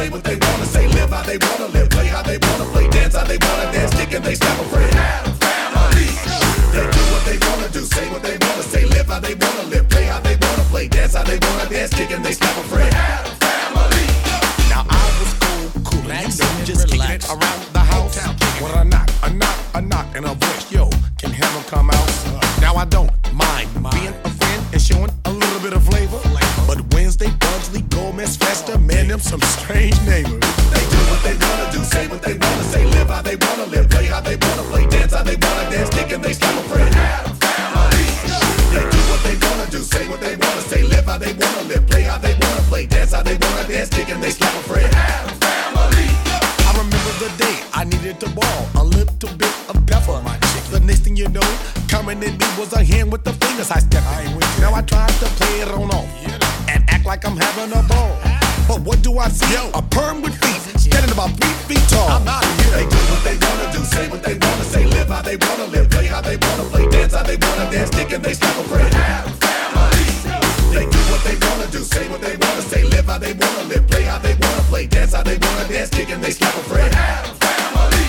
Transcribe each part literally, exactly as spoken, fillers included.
say what they wanna say, live how they wanna live, play how they wanna play, dance how they wanna dance, kick and they slap a friend. Adam Family. They do what they wanna do, say what they wanna say, live how they wanna live, play how they wanna play, dance how they wanna dance, kick and they slap a friend. Adam Family. Now I was cool, cool, and you know, just kicking it around the house. When I knock, a knock, a knock, and a voice, yo, can heaven come out? Now I don't mind being a friend and showing a little bit of flavor. But Wednesday, Bugsley, Gomez, Fester, man, them some strange neighbors. They do what they wanna do, say what they wanna say, live how they wanna live, play how they wanna play, dance how they wanna dance, kick and they slap a friend. Adam Family. They do what they wanna do, say what they wanna say, live how they wanna live, play how they wanna play, dance how they wanna dance, kick and they slap a friend. Adam Family. I remember the day I needed to ball a little bit of pepper. The next thing you know, coming in me was a hand with the fingers I stepped in. Now I tried to play it on off and act like I'm having a ball. But what do I see? Yo, a perm with feet, standing about three feet tall. I'm out of here. They do what they wanna do, say what they wanna say, live how they wanna live, play how they wanna play, dance how they wanna dance, kick and they slap a friend. Adam Family. They do what they wanna do, say what they wanna say, live how they wanna live, play how they wanna play, dance how they wanna dance, kick and they slap a friend. Adam Family.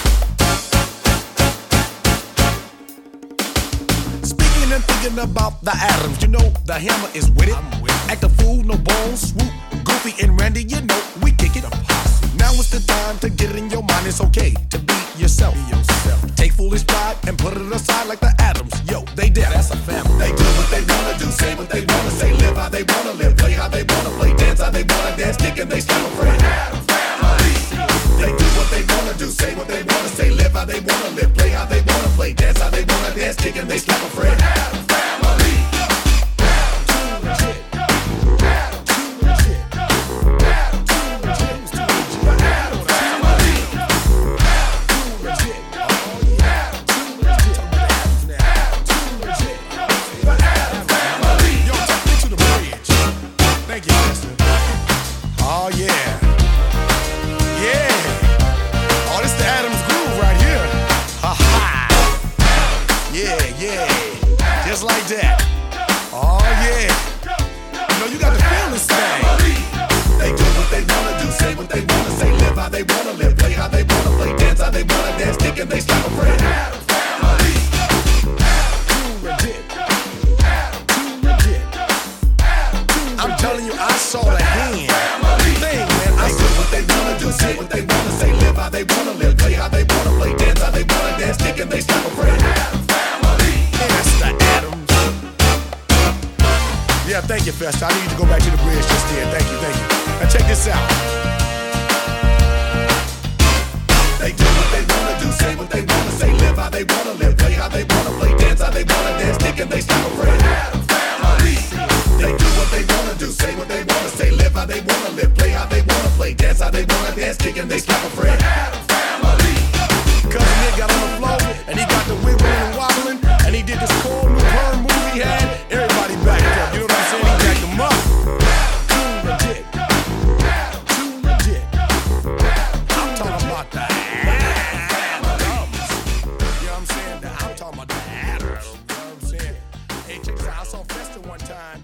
Speaking and thinking about the Adams, you know the hammer is with it. Act a fool, no bones, swoop, Goofy and Randy, you know we kick it. Now it's the time to get it in your mind. It's okay to be yourself. Be yourself. Take foolish pride and put it aside like the Adams. Yo, they did. That's a family. They do what they wanna do, say what they wanna say, live how they wanna live, play how they wanna play, dance how they wanna dance, kick and they slap a friend. Adam Family. They do what they wanna do, say what they wanna say, live how they wanna live, play how they wanna play, dance how they wanna dance, kick and they slap a friend. Adam Family. Oh yeah, yeah. Oh, this the Adams groove right here. Ha ha. Yeah, yeah. Just like that. Oh yeah. You know you got to feel this thing. They do what they wanna do, say what they wanna say, live how they wanna live, play how they wanna play, dance how they wanna dance, kick and they slap a friend. Adam Family. I'm telling you, I saw the hand. Thing, man. I They do what they wanna do, say what they wanna say, live how they wanna live, play how they wanna play, dance how they wanna dance, kick and they slap a friend. Adam Family. That's the Adams. Yeah, thank you, Fester. I need to go back to the bridge just then. Thank you, thank you. Now check this out. They do what they wanna do, say what they wanna say, live how they wanna live, play how they wanna play, dance how they wanna dance, kick and they slap a friend. Adam Family. They do what they wanna do, say what they wanna say, live how they wanna live, play how they wanna play, dance how they wanna dance, kick and they slap a friend. Adam Family. Cause Nick got on the floor, and he got the wiggling and wobbling, and he did this cool new perm move he had. Everybody backed up, you know what I'm saying? He jacked them up. Too legit. Too legit. I'm talking about the Adams. You know what I'm saying? I'm talking about the Adams. You know what I'm saying? Hey, check this out. I saw Fester one time.